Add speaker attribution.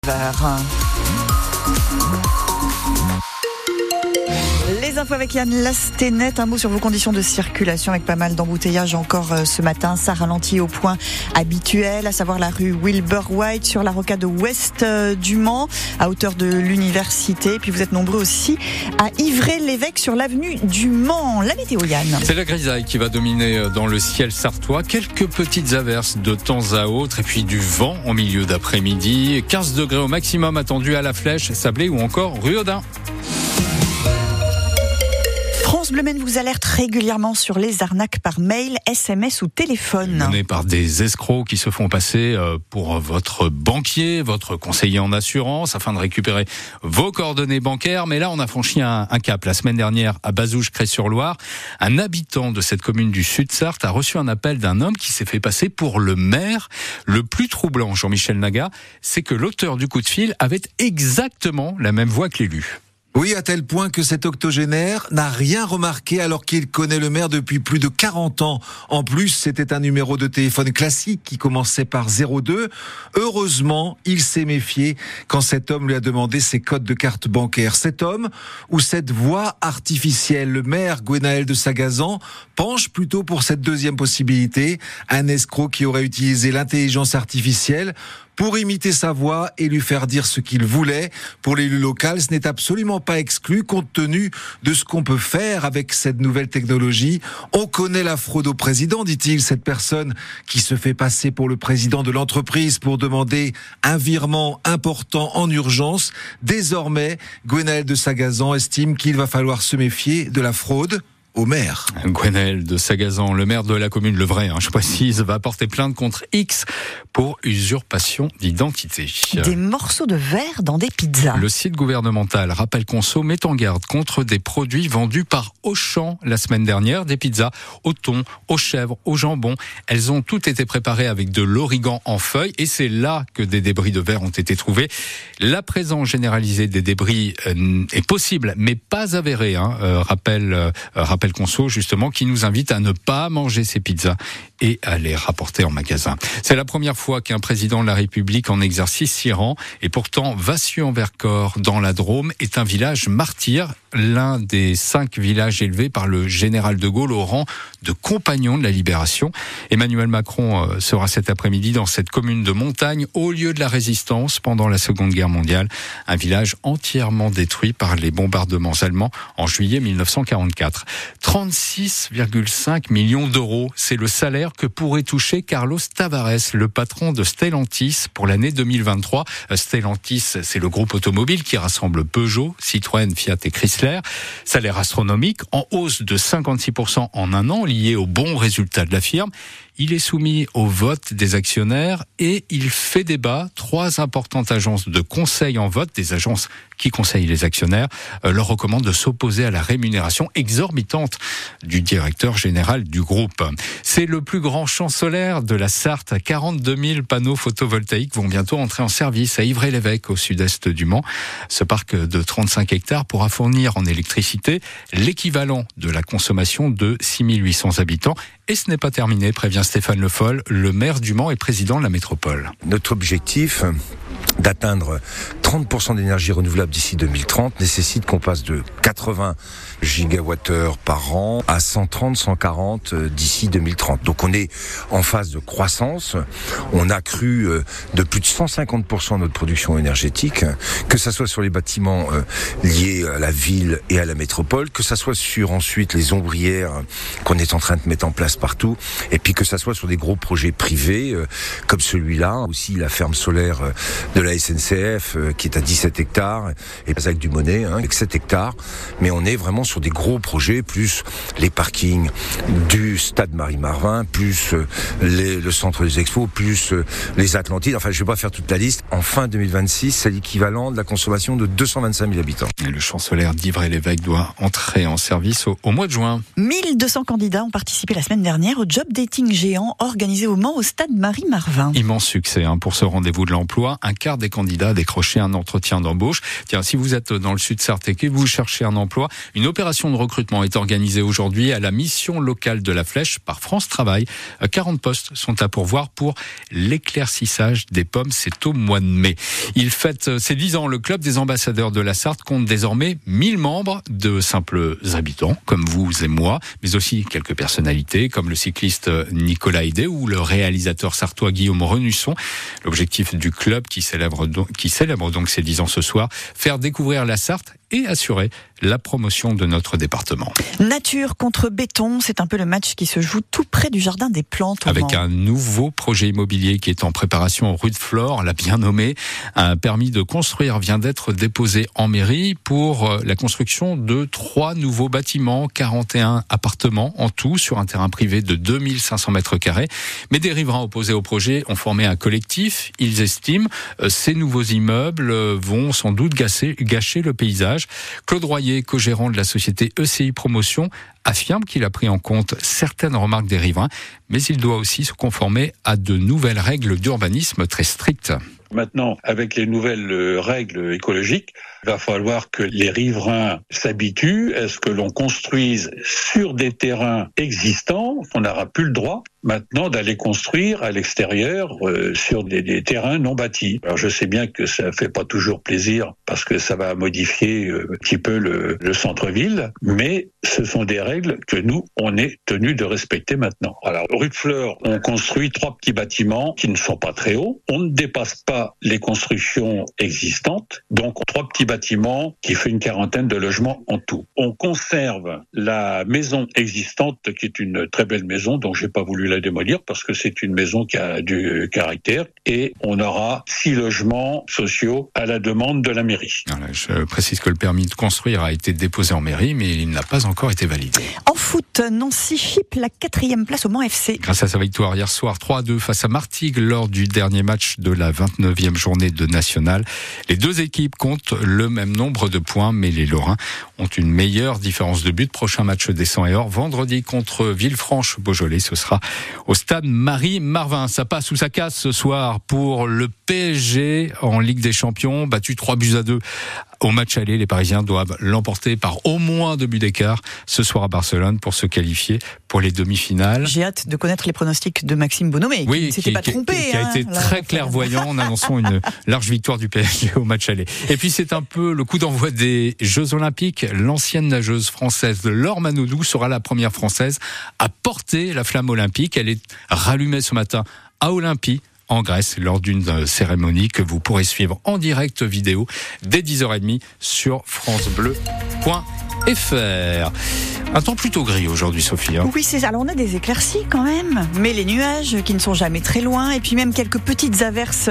Speaker 1: Les infos avec Yann Lastenet, un mot sur vos conditions de circulation avec pas mal d'embouteillages encore ce matin. Ça ralentit au point habituel, à savoir la rue Wilbur White sur la rocade ouest du Mans, à hauteur de l'université. Puis vous êtes nombreux aussi à Ivray-l'Évêque sur l'avenue du Mans. La météo, Yann.
Speaker 2: C'est la grisaille qui va dominer dans le ciel sartois. Quelques petites averses de temps à autre et puis du vent en milieu d'après-midi. 15 degrés au maximum attendu à La Flèche, Sablé ou encore rue Audin.
Speaker 1: France Bleu Maine vous alerte régulièrement sur les arnaques par mail, SMS ou téléphone.
Speaker 2: Menées par des escrocs qui se font passer pour votre banquier, votre conseiller en assurance, afin de récupérer vos coordonnées bancaires. Mais là, on a franchi un cap. La semaine dernière, à Bazouges-Crest-sur-Loire, un habitant de cette commune du Sud-Sarthe a reçu un appel d'un homme qui s'est fait passer pour le maire. Le plus troublant, Jean-Michel Naga, c'est que l'auteur du coup de fil avait exactement la même voix que l'élu.
Speaker 3: Oui, à tel point que cet octogénaire n'a rien remarqué alors qu'il connaît le maire depuis plus de 40 ans. En plus, c'était un numéro de téléphone classique qui commençait par 02. Heureusement, il s'est méfié quand cet homme lui a demandé ses codes de carte bancaire. Cet homme, ou cette voix artificielle, le maire Gwenaël de Sagazan, penche plutôt pour cette deuxième possibilité. Un escroc qui aurait utilisé l'intelligence artificielle pour imiter sa voix et lui faire dire ce qu'il voulait. Pour l'élu local, ce n'est absolument pas exclu compte tenu de ce qu'on peut faire avec cette nouvelle technologie. On connaît la fraude au président, dit-il, cette personne qui se fait passer pour le président de l'entreprise pour demander un virement important en urgence. Désormais, Gwenaël de Sagazan estime qu'il va falloir se méfier de la fraude au maire.
Speaker 2: Gwenaël de Sagazan, le maire de la commune, le vrai, je précise, va porter plainte contre X pour usurpation d'identité.
Speaker 1: Des morceaux de verre dans des pizzas.
Speaker 2: Le site gouvernemental Rappel Conso met en garde contre des produits vendus par Auchan la semaine dernière, des pizzas au thon, aux chèvres, au jambon. Elles ont toutes été préparées avec de l'origan en feuilles et c'est là que des débris de verre ont été trouvés. La présence généralisée des débris est possible, mais pas avérée, Rappel Conso, justement, qui nous invite à ne pas manger ces pizzas et à les rapporter en magasin. C'est la première fois qu'un président de la République en exercice s'y rend. Et pourtant, Vassieux-en-Vercors, dans la Drôme, est un village martyr, l'un des 5 villages élevés par le général de Gaulle au rang de compagnon de la libération. Emmanuel Macron sera cet après-midi dans cette commune de montagne, au lieu de la résistance pendant la Seconde Guerre mondiale. Un village entièrement détruit par les bombardements allemands en juillet 1944. 36,5 millions d'euros, c'est le salaire que pourrait toucher Carlos Tavares, le patron de Stellantis pour l'année 2023. Stellantis, c'est le groupe automobile qui rassemble Peugeot, Citroën, Fiat et Chrysler. Salaire astronomique, en hausse de 56% en un an, lié aux bons résultats de la firme. Il est soumis au vote des actionnaires et il fait débat. 3 importantes agences de conseil en vote, des agences qui conseillent les actionnaires, leur recommandent de s'opposer à la rémunération exorbitante du directeur général du groupe. C'est le plus grand champ solaire de la Sarthe. 42 000 panneaux photovoltaïques vont bientôt entrer en service à Ivray-l'Évêque, au sud-est du Mans. Ce parc de 35 hectares pourra fournir en électricité l'équivalent de la consommation de 6 800 habitants. Et ce n'est pas terminé, prévient Stéphane Le Foll, le maire du Mans et président de la métropole.
Speaker 4: Notre objectif d'atteindre 30% d'énergie renouvelable d'ici 2030 nécessite qu'on passe de 80 gigawattheures par an à 130, 140 d'ici 2030. Donc on est en phase de croissance. On a cru de plus de 150% notre production énergétique, que ça soit sur les bâtiments liés à la ville et à la métropole, que ça soit sur ensuite les ombrières qu'on est en train de mettre en place partout, et puis que ça soit sur des gros projets privés comme celui-là, aussi la ferme solaire de la SNCF qui est à 17 hectares, et Bazac du Monet avec 7 hectares, mais on est vraiment sur des gros projets, plus les parkings du stade Marie-Marvin, plus le centre des expos, plus les Atlantides, enfin je ne vais pas faire toute la liste. En fin 2026, c'est l'équivalent de la consommation de 225 000 habitants.
Speaker 2: Et le champ solaire d'Ivray-l'Évêque doit entrer en service au mois de juin.
Speaker 1: 1200 candidats ont participé la semaine dernière au job dating géant organisé au Mans au stade Marie-Marvin.
Speaker 2: Immense succès pour ce rendez-vous de l'emploi. Un quart des candidats à décrocher un entretien d'embauche. Tiens, si vous êtes dans le Sud-Sarthe et que vous cherchez un emploi, une opération de recrutement est organisée aujourd'hui à la mission locale de la Flèche par France Travail. 40 postes sont à pourvoir pour l'éclaircissage des pommes. C'est au mois de mai. Il fête ses 10 ans. Le club des ambassadeurs de la Sarthe compte désormais 1000 membres, de simples habitants comme vous et moi, mais aussi quelques personnalités comme le cycliste Nicolas Hédé ou le réalisateur sartois Guillaume Renusson. L'objectif du club qui célèbre donc ses 10 ans ce soir, faire découvrir la Sarthe et assurer la promotion de notre département.
Speaker 1: Nature contre béton, c'est un peu le match qui se joue tout près du jardin des plantes.
Speaker 2: Avec un nouveau projet immobilier qui est en préparation rue de Flore, l'a bien nommé. Un permis de construire vient d'être déposé en mairie pour la construction de 3 nouveaux bâtiments, 41 appartements en tout sur un terrain privé de 2500 mètres carrés. Mais des riverains opposés au projet ont formé un collectif. Ils estiment ces nouveaux immeubles vont sans doute gâcher le paysage. Claude Royer, co-gérant de la société ECI Promotion, affirme qu'il a pris en compte certaines remarques des riverains, mais il doit aussi se conformer à de nouvelles règles d'urbanisme très strictes.
Speaker 5: Maintenant, avec les nouvelles règles écologiques, il va falloir que les riverains s'habituent à ce que l'on construise sur des terrains existants. On n'aura plus le droit maintenant d'aller construire à l'extérieur sur des terrains non bâtis. Alors je sais bien que ça fait pas toujours plaisir parce que ça va modifier un petit peu le centre-ville, mais ce sont des règles que nous, on est tenus de respecter maintenant. Alors, rue de Flore, on construit 3 petits bâtiments qui ne sont pas très hauts. On ne dépasse pas les constructions existantes. Donc, 3 petits bâtiments qui fait une quarantaine de logements en tout. On conserve la maison existante qui est une très belle maison dont j'ai pas voulu la démolir parce que c'est une maison qui a du caractère et on aura 6 logements sociaux à la demande de la mairie.
Speaker 2: Voilà, je précise que le permis de construire a été déposé en mairie mais il n'a pas encore été validé.
Speaker 1: En foot, Nancy chipe la 4e place au Mans FC.
Speaker 2: Grâce à sa victoire hier soir 3-2 face à Martigues lors du dernier match de la 29e journée de National. Les 2 équipes comptent le même nombre de points, mais les Lorrains ont une meilleure différence de but. Prochain match des 100 et or, vendredi contre Villefranche-Beaujolais. Ce sera au stade Marie-Marvin. Ça passe ou ça casse ce soir pour le PSG en Ligue des Champions, battu 3-2. Au match aller, les Parisiens doivent l'emporter par au moins 2 buts d'écart ce soir à Barcelone pour se qualifier pour les demi-finales.
Speaker 1: J'ai hâte de connaître les pronostics de Maxime Bonhomé, qui ne s'était pas trompé.
Speaker 2: Qui a été très clairvoyant en annonçant une large victoire du PSG au match aller. Et puis c'est un peu le coup d'envoi des Jeux Olympiques. L'ancienne nageuse française Laure Manodou sera la première française à porter la flamme olympique. Elle est rallumée ce matin à Olympie, en Grèce, lors d'une cérémonie que vous pourrez suivre en direct vidéo dès 10h30 sur francebleu.fr. Un temps plutôt gris aujourd'hui, Sophie.
Speaker 1: Oui, alors on a des éclaircies quand même, mais les nuages qui ne sont jamais très loin, et puis même quelques petites averses